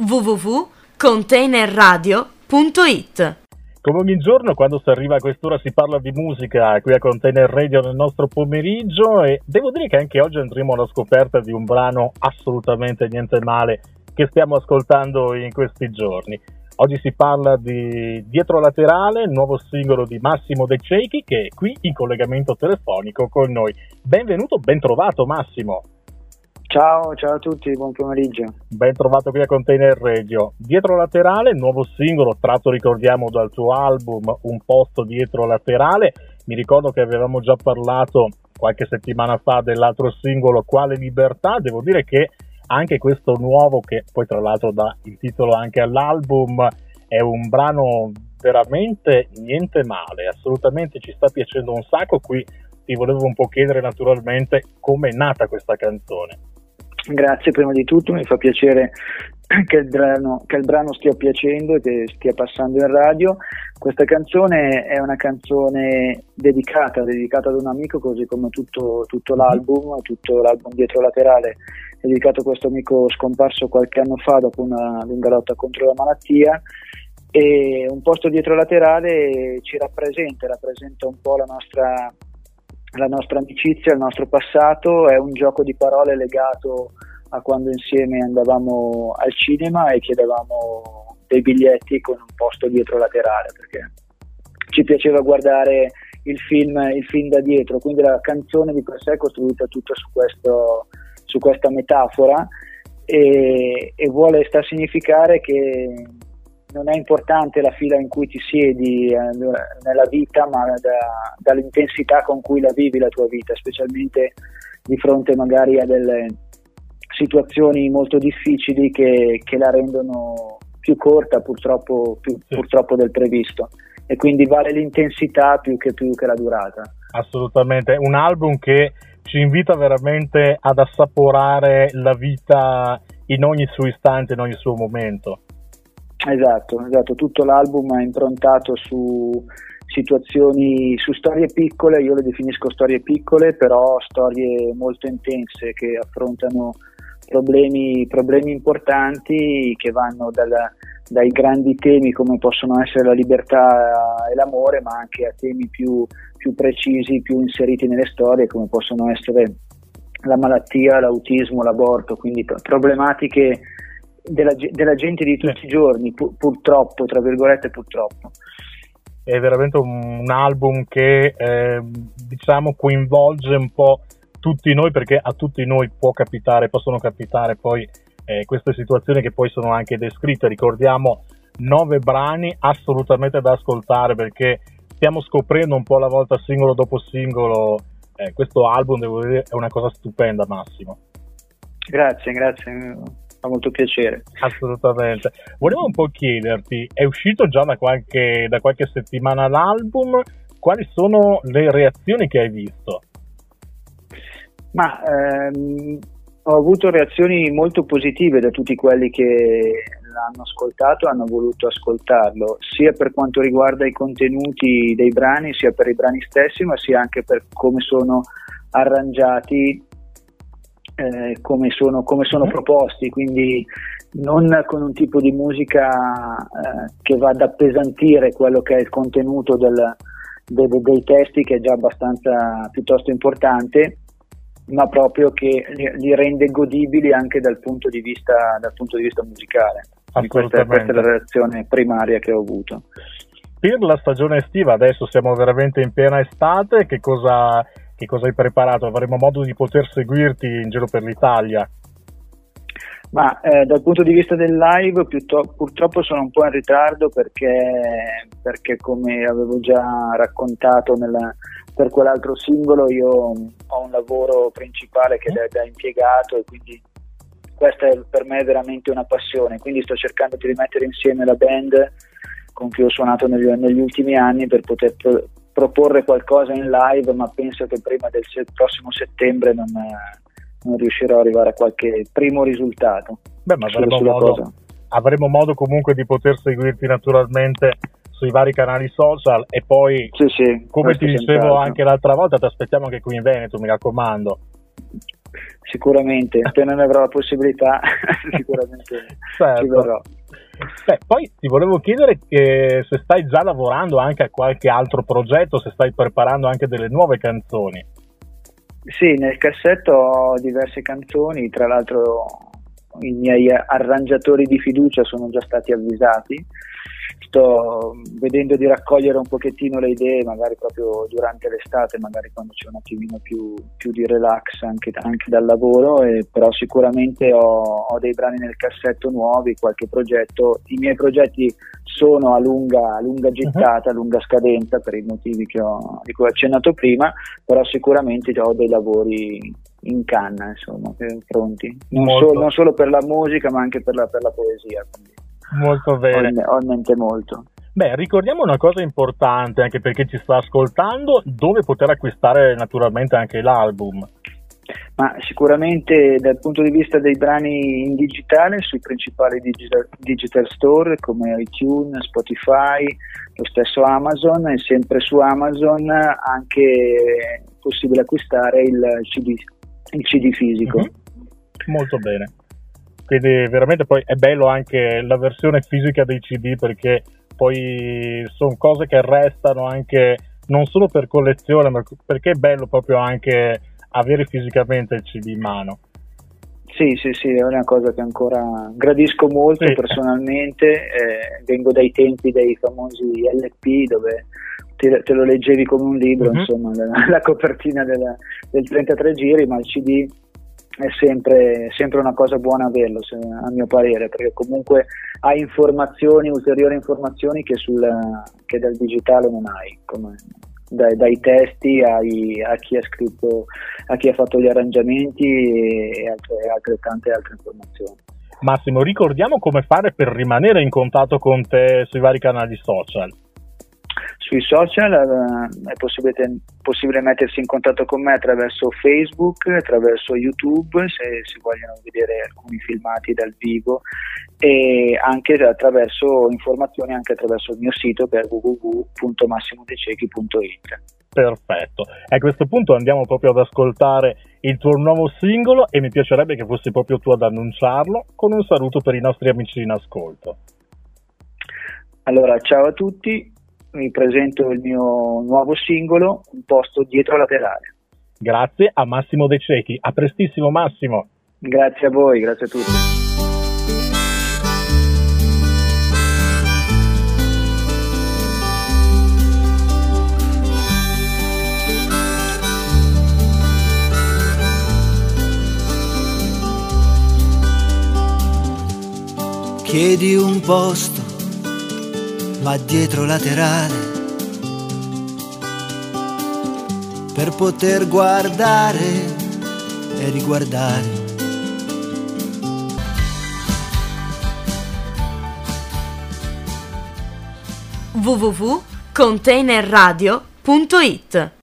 www.containerradio.it. Come ogni giorno, quando si arriva a quest'ora si parla di musica qui a Container Radio nel nostro pomeriggio, e devo dire che anche oggi andremo alla scoperta di un brano assolutamente niente male che stiamo ascoltando in questi giorni. Oggi si parla di Dietro Laterale, il nuovo singolo di Massimo De Cecchi, che è qui in collegamento telefonico con noi. Benvenuto, ben trovato Massimo. Ciao a tutti, buon pomeriggio. Ben trovato qui a Container Radio. Dietro Laterale, nuovo singolo tratto, ricordiamo, dal tuo album Un posto dietro laterale. Mi ricordo che avevamo già parlato qualche settimana fa dell'altro singolo Quale Libertà. Devo dire che anche questo nuovo, che poi tra l'altro dà il titolo anche all'album, è un brano veramente niente male, assolutamente ci sta piacendo un sacco. Qui ti volevo un po' chiedere naturalmente come è nata questa canzone. Grazie, prima di tutto mi fa piacere che il brano stia piacendo e che stia passando in radio. Questa canzone è una canzone dedicata ad un amico, così come tutto l'album Dietro Laterale è dedicato a questo amico scomparso qualche anno fa dopo una lunga lotta contro la malattia. E Un posto dietro laterale ci rappresenta un po' la nostra amicizia, il nostro passato. È un gioco di parole legato a quando insieme andavamo al cinema e chiedevamo dei biglietti con un posto dietro laterale, perché ci piaceva guardare il film da dietro, quindi la canzone di per sé è costruita tutta su questa metafora e sta a significare che non è importante la fila in cui ti siedi nella vita, ma dall'intensità con cui la vivi la tua vita, specialmente di fronte magari a delle situazioni molto difficili che la rendono più corta purtroppo del previsto, e quindi vale l'intensità più che la durata. Assolutamente, un album che ci invita veramente ad assaporare la vita in ogni suo istante, in ogni suo momento. Esatto, tutto l'album è improntato su situazioni, su storie piccole, io le definisco storie piccole, però storie molto intense che affrontano problemi importanti, che vanno dai grandi temi come possono essere la libertà e l'amore, ma anche a temi più precisi, più inseriti nelle storie, come possono essere la malattia, l'autismo, l'aborto, quindi problematiche della gente di tutti i giorni, purtroppo, tra virgolette purtroppo. È veramente un album che diciamo coinvolge un po' tutti noi, perché a tutti noi possono capitare poi queste situazioni che poi sono anche descritte. Ricordiamo 9 brani assolutamente da ascoltare, perché stiamo scoprendo un po' alla volta, singolo dopo singolo, questo album, devo dire, è una cosa stupenda, Massimo. Grazie, fa molto piacere. Assolutamente. Volevo un po' chiederti, è uscito già da qualche settimana l'album, quali sono le reazioni che hai visto? Ma ho avuto reazioni molto positive da tutti quelli che l'hanno ascoltato, hanno voluto ascoltarlo, sia per quanto riguarda i contenuti dei brani, sia per i brani stessi, ma sia anche per come sono arrangiati, come sono proposti, quindi non con un tipo di musica che va ad appesantire quello che è il contenuto dei testi, che è già abbastanza piuttosto importante, ma proprio che li rende godibili anche dal punto di vista musicale. Questa è la reazione primaria che ho avuto. Per la stagione estiva, adesso siamo veramente in piena estate, che cosa hai preparato? Avremo modo di poter seguirti in giro per l'Italia? Ma dal punto di vista del live purtroppo sono un po' in ritardo, perché come avevo già raccontato per quell'altro singolo, io ho un lavoro principale che è da impiegato, e quindi questa è per me veramente una passione, quindi sto cercando di rimettere insieme la band con cui ho suonato negli ultimi anni per poter proporre qualcosa in live, ma penso che prima del prossimo settembre non riuscirò ad arrivare a qualche primo risultato. Beh, ma avremo modo comunque di poter seguirti naturalmente sui vari canali social, e poi sì, come ti dicevo anche l'altra volta, ti aspettiamo anche qui in Veneto, mi raccomando. Sicuramente, appena ne avrò la possibilità, sicuramente certo. ci verrò. Poi ti volevo chiedere che se stai già lavorando anche a qualche altro progetto, se stai preparando anche delle nuove canzoni. Sì, nel cassetto ho diverse canzoni, tra l'altro i miei arrangiatori di fiducia sono già stati avvisati. Sto vedendo di raccogliere un pochettino le idee, magari proprio durante l'estate, magari quando c'è un attimino più di relax anche dal lavoro, però sicuramente ho dei brani nel cassetto nuovi, qualche progetto. I miei progetti sono a lunga gittata, a lunga scadenza per i motivi di cui ho accennato prima, però sicuramente ho dei lavori in canna, insomma, pronti, non solo per la musica ma anche per la poesia, quindi molto bene, ho in mente molto. Beh, ricordiamo una cosa importante anche per chi ci sta ascoltando, dove poter acquistare naturalmente anche l'album. Ma sicuramente dal punto di vista dei brani in digitale sui principali digital store come iTunes, Spotify, lo stesso Amazon, e sempre su Amazon anche è possibile acquistare il CD fisico. Mm-hmm. Molto bene. Quindi veramente poi è bello anche la versione fisica dei CD, perché poi sono cose che restano anche non solo per collezione, ma perché è bello proprio anche avere fisicamente il CD in mano. Sì, è una cosa che ancora gradisco molto, sì. Personalmente vengo dai tempi dei famosi LP dove te lo leggevi come un libro, mm-hmm. Insomma, la copertina del 33 giri, ma il CD è sempre una cosa buona averlo, a mio parere, perché comunque hai ulteriori informazioni che dal digitale non hai, come dai testi a chi ha scritto, a chi ha fatto gli arrangiamenti e tante altre informazioni. Massimo, ricordiamo come fare per rimanere in contatto con te sui vari canali social. Sui social è possibile mettersi in contatto con me attraverso Facebook, attraverso YouTube, se si vogliono vedere alcuni filmati dal vivo, e anche attraverso informazioni anche attraverso il mio sito, che è www.massimodececchi.it. Perfetto. E a questo punto andiamo proprio ad ascoltare il tuo nuovo singolo, e mi piacerebbe che fossi proprio tu ad annunciarlo con un saluto per i nostri amici in ascolto. Allora, ciao a tutti. Vi presento il mio nuovo singolo, Un posto dietro laterale. Grazie a Massimo De Cecchi. A prestissimo, Massimo. Grazie a voi, grazie a tutti. Chiedi un posto, ma dietro laterale, per poter guardare e riguardare. www.containerradio.it